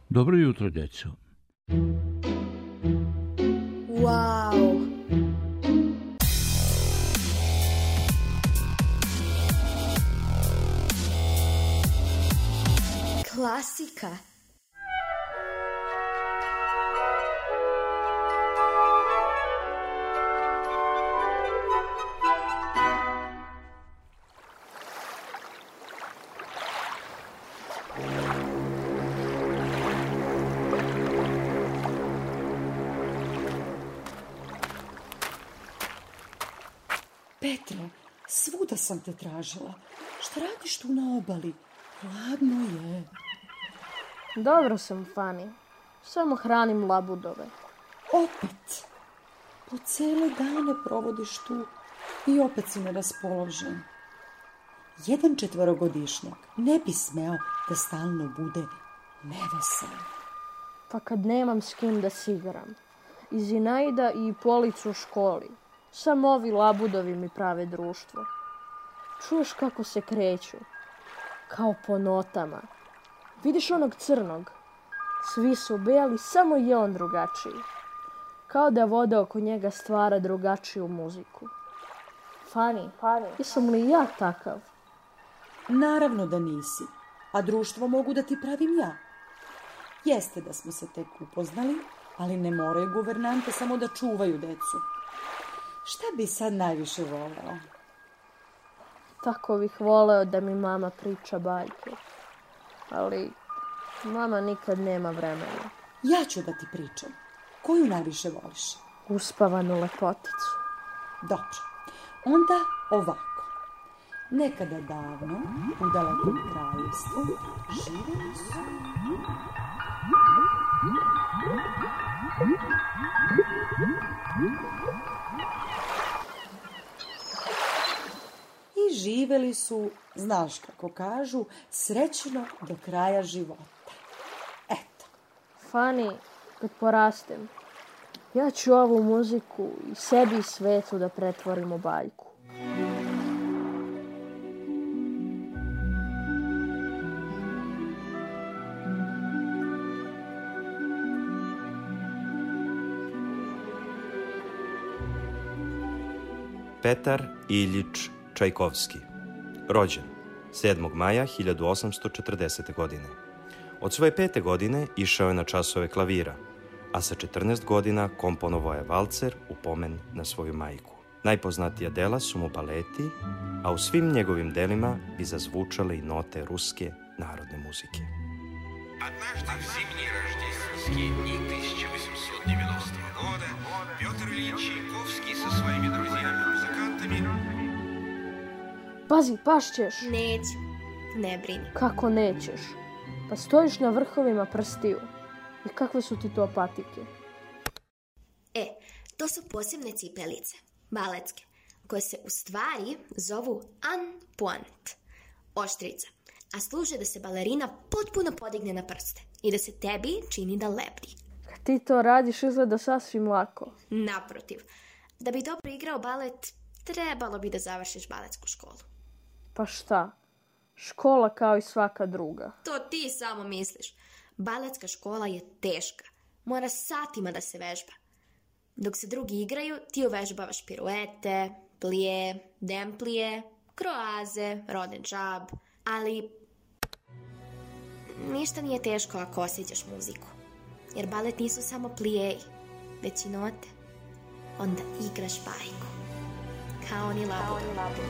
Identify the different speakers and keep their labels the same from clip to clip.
Speaker 1: Dobro jutro, djeco.
Speaker 2: Wow! Klasika.
Speaker 3: Petra, svuda sam te tražila. Šta radiš tu na obali? Hladno je.
Speaker 4: Dobro sam, Fani. Samo hranim labudove.
Speaker 3: Opet? Po cele dane provodiš tu i opet si neraspoložen. Jedan 4-godišnjak ne bi smeo da stalno bude nevesel.
Speaker 4: Pa kad nemam s kim da se igram. I Zinaida i Policu u školi. Samo ovi labudovi mi prave društvo. Čuješ kako se kreću? Kao po notama. Vidiš onog crnog? Svi su beli, samo je on drugačiji. Kao da voda oko njega stvara drugačiju muziku. Fani, jesam li ja takav?
Speaker 3: Naravno da nisi, a društvo mogu da ti pravim ja. Jeste da smo se tek upoznali, ali ne moraju guvernante samo da čuvaju decu. Šta bi sad najviše voleo?
Speaker 4: Tako bih voleo da mi mama priča bajke. Ali mama nikad nema vremena.
Speaker 3: Ja ću da ti pričam. Koju najviše voliš?
Speaker 4: Uspavanu lepoticu.
Speaker 3: Dobro. Onda ovako. Nekada davno, u dalekom kraljevstvu, živeli su... I živeli su, znaš kako kažu, srećno do kraja života. Eto.
Speaker 4: Fani, kad porastem, ja ću ovu muziku i sebi i svetu da pretvorim u bajku.
Speaker 5: Petar Iljič Čajkovski. Rođen 7. maja 1840. godine. Od svoje 5. godine išao je na časove klavira, a sa 14 godina komponovao je valcer u pomen na svoju majku. Najpoznatija dela su mu baleti, a u svim njegovim delima bi zazvučale i note ruske narodne muzike.
Speaker 6: Однажды в зимние рождественские дни 1890 года Петр Ильич Чайковский со своими друзьями-музыкантами...
Speaker 4: Pazi, pašćeš.
Speaker 2: Neću, ne brini.
Speaker 4: Kako nećeš? Pa stojiš na vrhovima prstiju. I kakve su ti to patike?
Speaker 2: To su posebne cipelice, baletske, koje se u stvari zovu en pointe, oštrica, a služe da se balerina potpuno podigne na prste i da se tebi čini da lebdi.
Speaker 4: Kad ti to radiš, izgleda sasvim lako.
Speaker 2: Naprotiv, da bi dobro igrao balet, trebalo bi da završiš baletsku školu.
Speaker 4: Pa šta? Škola kao i svaka druga.
Speaker 2: To ti samo misliš. Baletska škola je teška. Mora satima da se vežba. Dok se drugi igraju, ti uvežbavaš piruete, plije, demplije, kroaze, rodin džab, ali ništa nije teško ako osjećaš muziku. Jer balet nisu samo plijeji, već i note. Onda igraš bajku. Kao oni labudovi.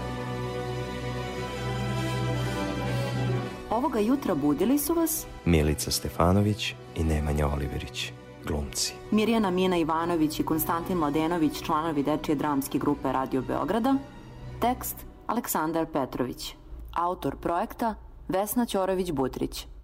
Speaker 7: Ovoga jutra budili su vas
Speaker 5: Milica Stefanović i Nemanja Oliverić, glumci.
Speaker 7: Mirjana Mina Ivanović i Konstantin Mladenović, članovi dečije dramske grupe Radio Beograda. Tekst Aleksandar Petrović. Autor projekta Vesna Ćorović-Butrić.